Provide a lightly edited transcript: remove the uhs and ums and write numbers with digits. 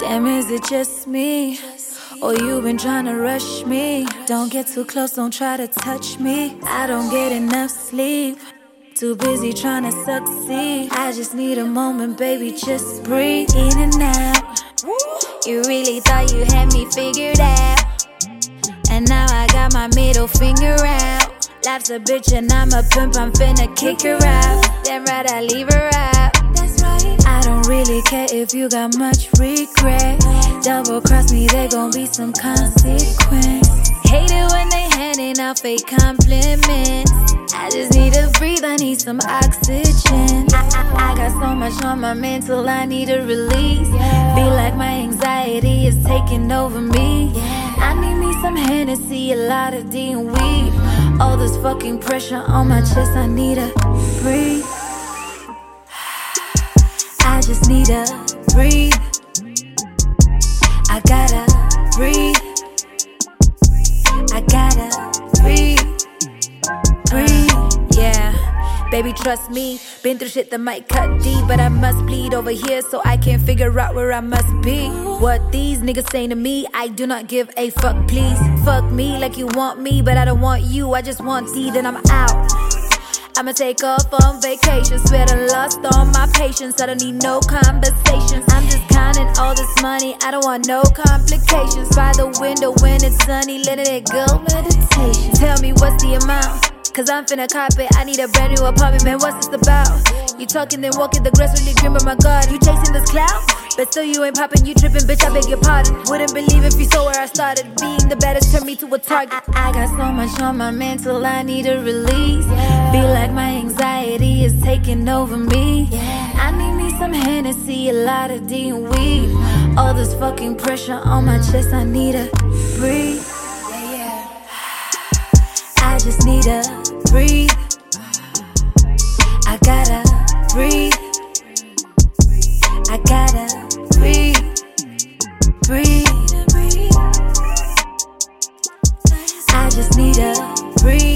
Damn, is it just me? Or you been trying to rush me? Don't get too close, don't try to touch me. I don't get enough sleep, too busy trying to succeed. I just need a moment, baby, just breathe in and out. You really thought you had me figured out, and now I got my middle finger out. Life's a bitch and I'm a pimp, I'm finna kick her out. Damn right, I leave her out. That's right. I don't really care if you got much regret. Double cross me, there gon' be some consequence. Hate it when they handing out fake compliments. I just need to breathe, I need some oxygen. I got so much on my mental, I need a release. Feel like my anxiety is taking over me. I need me some Hennessy, a lot of D and weed. All this fucking pressure on my chest, I need to breathe. I just need to breathe. I gotta breathe. I gotta breathe. Breathe, yeah. Baby, trust me, been through shit that might cut deep, but I must bleed over here so I can figure out where I must be. What these niggas saying to me, I do not give a fuck, please. Fuck me like you want me, but I don't want you, I just want thee, then I'm out. I'ma take off on vacation, swear I lost all my patience. I don't need no conversations, I'm just counting all this money, I don't want no complications. By the window when it's sunny, letting it go, meditation. Tell me what's the amount, cause I'm finna cop it. I need a brand new apartment, man, what's this about? You talking then walking, the grass really green, but my God, you chasing this cloud? But still you ain't popping, you tripping, bitch, I beg your pardon. Wouldn't believe if you saw where I started. Being the baddest turned me to a target. I got so much on my mental, I need a release. Feel like my anxiety is taking over me. I need me some Hennessy, a lot of D and weed. All this fucking pressure on my chest, I need to breathe. I just need to breathe. I gotta breathe. I gotta breathe. Breathe. I just need to breathe.